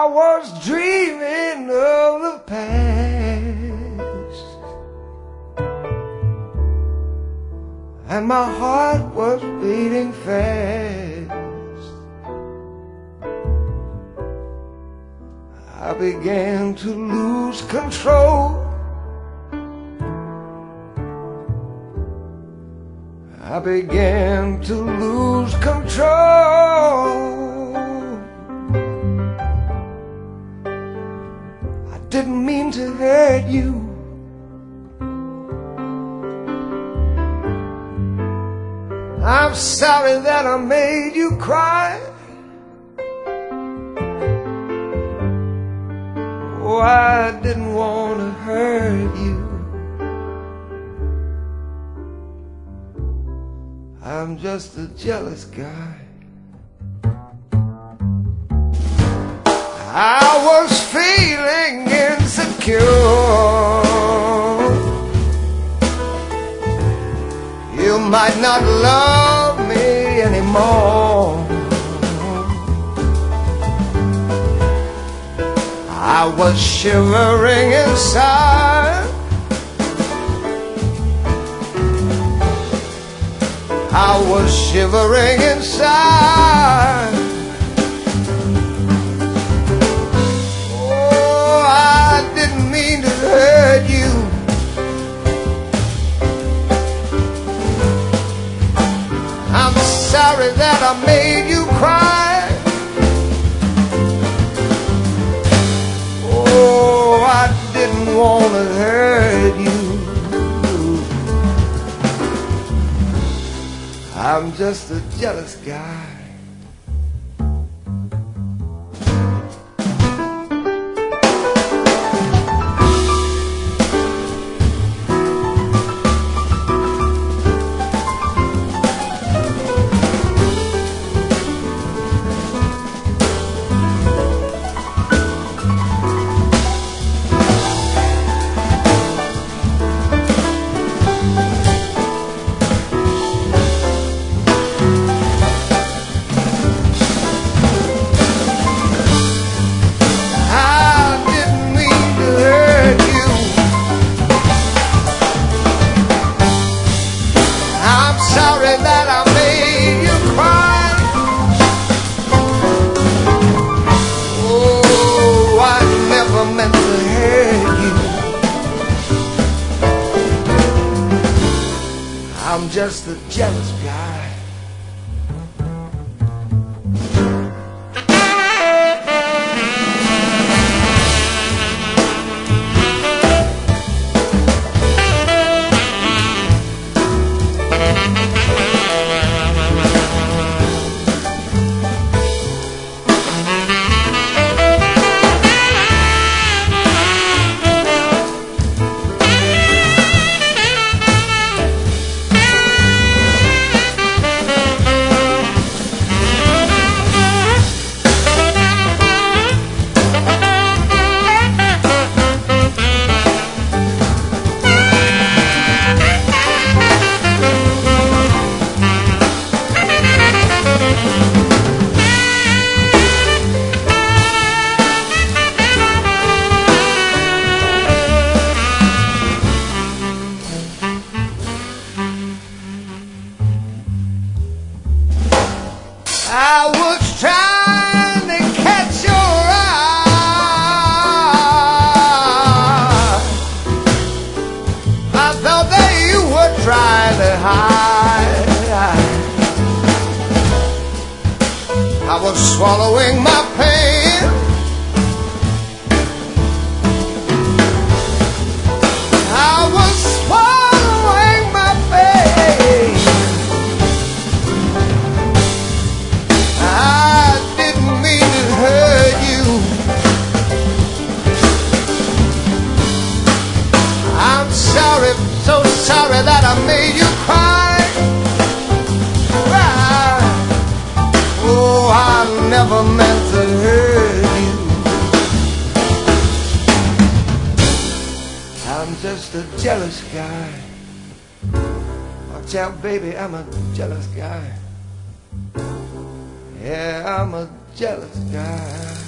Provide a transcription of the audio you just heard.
I was dreaming of the past, and my heart was beating fast. I began to lose control. I began to lose control. I didn't mean to hurt you. I'm sorry that I made you cry. Oh, I didn't want to hurt you. I'm just a jealous guy. I was feeling insecure. You might not love me anymore. I was shivering inside. I was shivering inside. Oh, I didn't mean to hurt you. I'm sorry that I made you cry. Oh, I didn't want to hurt you. I'm just a jealous guy. I'm just a jealous guy. I was trying to catch your eye. I thought that you were trying to hide. I was swallowing my pain. I was swallowing my pain. So sorry that I made you cry. Oh, I never meant to hurt you. I'm just a jealous guy. Watch out, baby, I'm a jealous guy. Yeah, I'm a jealous guy.